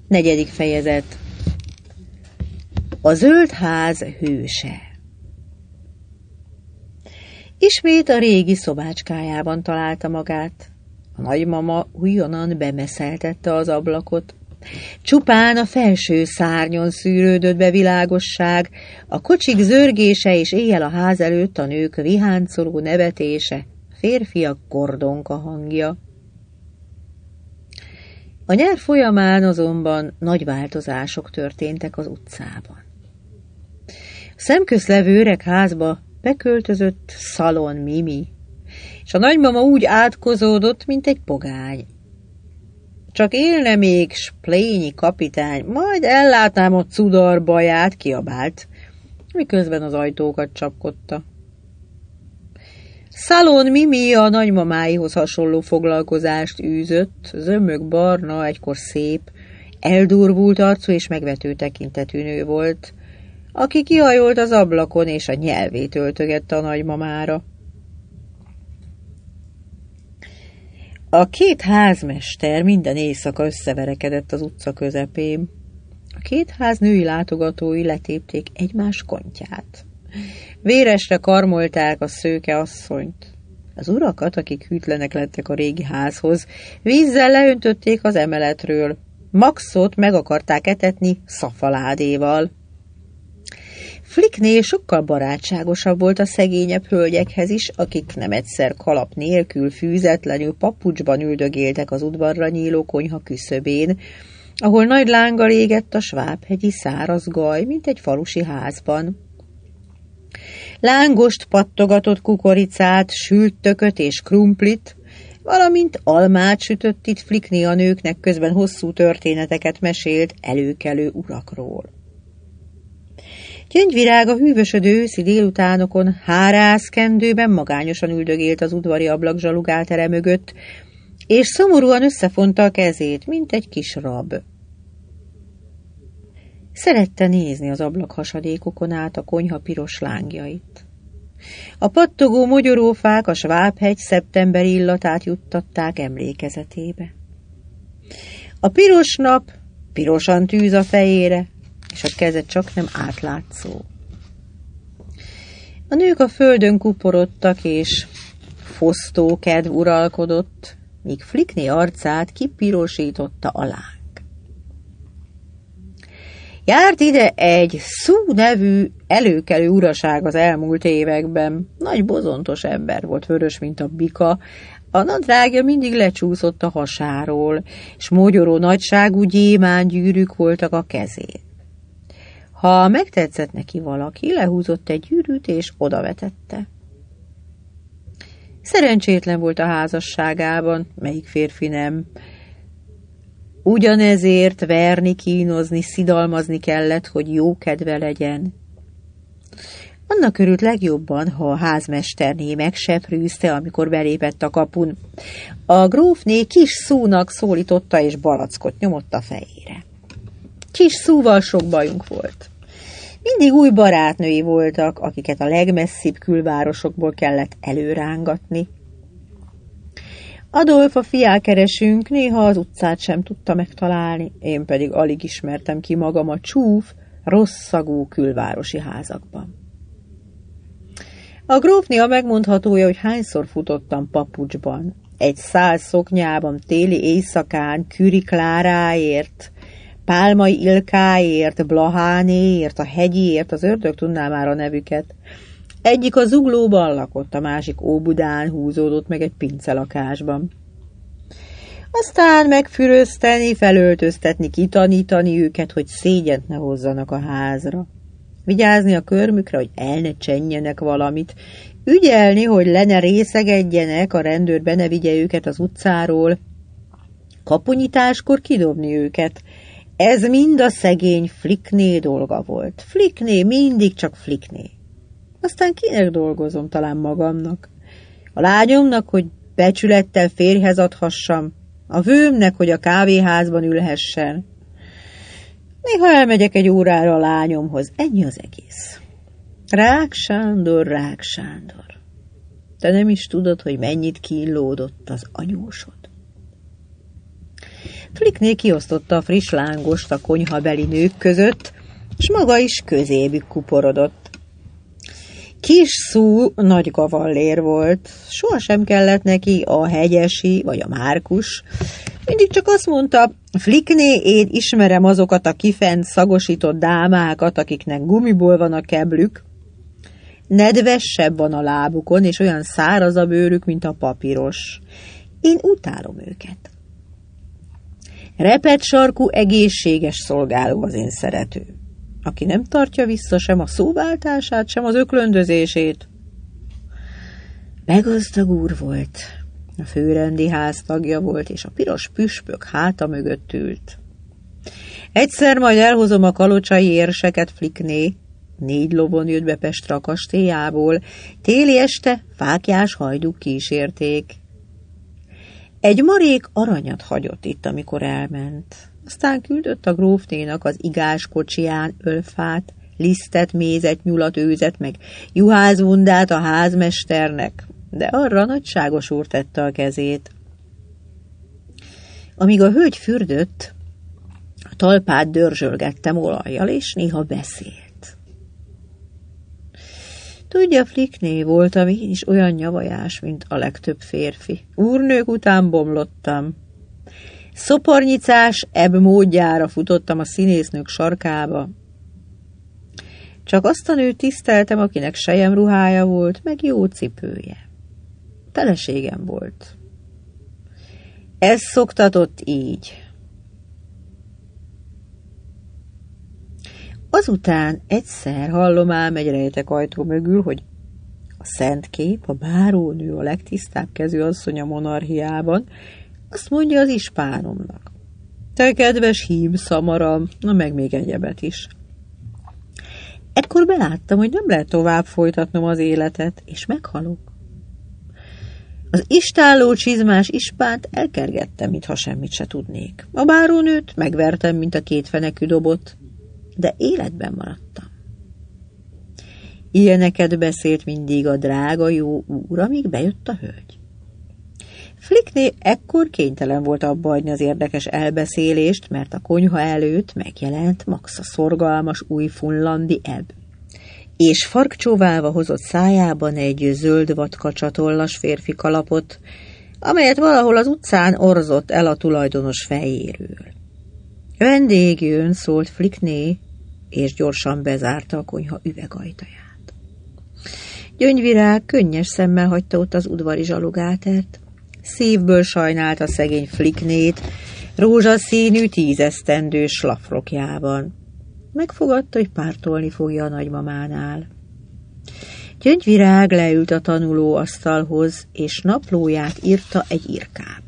Negyedik fejezet. A zöld ház hőse. Ismét a régi szobácskájában találta magát. A nagymama újonnan bemeszeltette az ablakot. Csupán a felső szárnyon szűrődött be világosság, a kocsik zörgése és éjjel a ház előtt a nők viháncoló nevetése, férfiak kordonka hangja. A nyár folyamán azonban nagy változások történtek az utcában. A szemközlevő öreg házba beköltözött Szalon Mimi, és a nagymama úgy átkozódott, mint egy pogány. Csak élne még Splényi kapitány, majd ellátnám a cudar baját, kiabált, miközben az ajtókat csapkodta. Szalon Mimi a nagymamáihoz hasonló foglalkozást űzött, zömök barna, egykor szép, eldurvult arcú és megvető tekintetű nő volt, aki kihajolt az ablakon és a nyelvét öltögette a nagymamára. A két házmester minden éjszaka összeverekedett az utca közepén. A két ház női látogatói letépték egymás kontját. Véresre karmolták a szőke asszonyt. Az urakat, akik hűtlenek lettek a régi házhoz, vízzel leöntötték az emeletről. Maxot meg akarták etetni szafaládéval. Flickné sokkal barátságosabb volt a szegényebb hölgyekhez is, akik nem egyszer kalap nélkül fűzetlenül papucsban üldögéltek az udvarra nyíló konyha küszöbén, ahol nagy lánggal égett a svábhegyi száraz gaj, mint egy falusi házban. Lángost pattogatott kukoricát, sült tököt és krumplit, valamint almát sütött itt Flickné a nőknek, közben hosszú történeteket mesélt előkelő urakról. Gyöngyvirág a hűvösödő őszi délutánokon hárászkendőben magányosan üldögélt az udvari ablakzsalugáltere mögött, és szomorúan összefonta a kezét, mint egy kis rab. Szerette nézni az ablakhasadékokon át a konyha piros lángjait. A pattogó mogyorófák a Svábhegy szeptemberi illatát juttatták emlékezetébe. A piros nap pirosan tűz a fejére, és a keze csak nem átlátszó. A nők a földön kuporodtak, és fosztó kedv uralkodott, míg Flickné arcát kipirosította a láng. Járt ide egy Sue nevű előkelő uraság az elmúlt években. Nagy bozontos ember volt, vörös, mint a bika, a nadrágja mindig lecsúszott a hasáról, és mogyoró nagyságú gyémángyűrűk voltak a kezén. Ha megtetszett neki valaki, lehúzott egy gyűrűt és odavetette. Szerencsétlen volt a házasságában, melyik férfi nem. Ugyanezért verni, kínozni, szidalmazni kellett, hogy jó kedve legyen. Annak örült legjobban, ha a házmesterné megseprűzte, amikor belépett a kapun. A grófné kis Szúnak szólította, és balackot nyomott a fejére. Kis Szúval sok bajunk volt. Mindig új barátnői voltak, akiket a legmesszibb külvárosokból kellett előrángatni. Adolf a fiákeresünk néha az utcát sem tudta megtalálni, én pedig alig ismertem ki magam a csúf, rosszagú külvárosi házakban. A grófné a megmondhatója, hogy hányszor futottam papucsban, egy szál szoknyában téli éjszakán Küri Kláráért, Pálmai Ilkáért, Blahánéért, a Hegyiért, az ördög tudná már a nevüket. Egyik a Zuglóban lakott, a másik Óbudán húzódott meg egy pincelakásban. Aztán megfürözteni, felöltöztetni, kitanítani őket, hogy szégyent ne hozzanak a házra. Vigyázni a körmükre, hogy el ne csenjenek valamit. Ügyelni, hogy le ne részegedjenek, a rendőr be ne vigye őket az utcáról. Kapunyításkor kidobni őket. Ez mind a szegény Flickné dolga volt. Flickné, mindig csak Flickné. Aztán kinek dolgozom, talán magamnak. A lányomnak, hogy becsülettel férjhez adhassam, a vőmnek, hogy a kávéházban ülhessen. Néha elmegyek egy órára a lányomhoz, ennyi az egész. Rák Sándor, Rák Sándor. Te nem is tudod, hogy mennyit kínlódott az anyósod. Flickné kiosztotta a friss lángost a konyhabeli nők között, s maga is közébük kuporodott. Kis Szú nagy gavallér volt, sohasem kellett neki a Hegyesi vagy a Márkus. Mindig csak azt mondta, Flickné, én ismerem azokat a kifent szagosított dámákat, akiknek gumiból van a keblük. Nedvesebb van a lábukon, és olyan száraz a bőrük, mint a papíros. Én utálom őket. Repett sarkú, egészséges szolgáló az én szerető, aki nem tartja vissza sem a szóváltását, sem az öklöndözését. Begazdag úr volt, a főrendi ház tagja volt, és a piros püspök háta mögött ült. Egyszer majd elhozom a kalocsai érseket, Flickné. 4 lovon jött be Pestre a kastélyából, téli este fáklyás hajdúk kísérték. Egy marék aranyat hagyott itt, amikor elment. Aztán küldött a grófnénak az igás kocsiján ölfát, lisztet, mézet, nyulat, őzet, meg juhászbundát a házmesternek, de arra a nagyságos úr tette a kezét. Amíg a hölgy fürdött, a talpát dörzsölgettem olajjal, és néha beszélt. Tudja, Flickné, voltam én is olyan nyavajás, mint a legtöbb férfi. Úrnők után bomlottam. Szopornyicás ebb módjára futottam a színésznők sarkába. Csak azt a nőt tiszteltem, akinek selyemruhája volt, meg jó cipője. Feleségem volt. Ez szoktatott így. Azután egyszer hallom ám egy rejtek ajtó mögül, hogy a szent kép, a bárónő, a legtisztább kezű asszony a monarchiában, azt mondja az ispánomnak. Te kedves hím szamaram, na meg még egyebet is. Ekkor beláttam, hogy nem lehet tovább folytatnom az életet, és meghalok. Az istálló csizmás ispánt elkergettem, mintha semmit se tudnék. A bárónőt megvertem, mint a 2 fenekű dobot, de életben maradtam. Ilyeneket beszélt mindig a drága jó úr, amíg bejött a hölgy. Flickné ekkor kénytelen volt abba hagyni az érdekes elbeszélést, mert a konyha előtt megjelent Max a szorgalmas új funlandi ebb, és farkcsóválva hozott szájában egy zöld vadkacsatollas férfi kalapot, amelyet valahol az utcán orzott el a tulajdonos fejéről. Vendég jön, szólt Flickné, és gyorsan bezárta a konyha üvegajtaját. Gyöngyvirág könnyes szemmel hagyta ott az udvari zsalogátert. Szívből sajnálta szegény Flicknét, rózsaszínű 10 esztendős slafrokjában. Megfogadta, hogy pártolni fogja a nagymamánál. Gyöngyvirág leült a tanulóasztalhoz, és naplóját írta egy irkába.